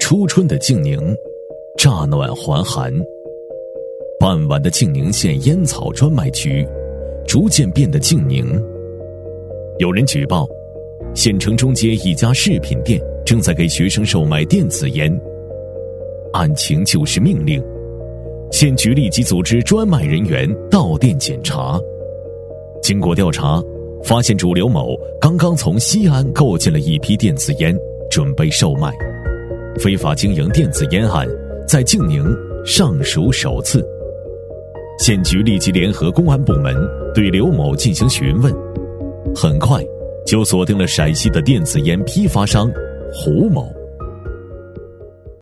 初春的静宁，乍暖还寒。傍晚的静宁县烟草专卖局逐渐变得静宁。有人举报，县城中街一家饰品店正在给学生售卖电子烟。案情就是命令，县局立即组织专卖人员到店检查。经过调查，发现主刘某刚刚从西安购进了一批电子烟，准备售卖。非法经营电子烟案在静宁尚属首次。县局立即联合公安部门对刘某进行询问，很快就锁定了陕西的电子烟批发商胡某。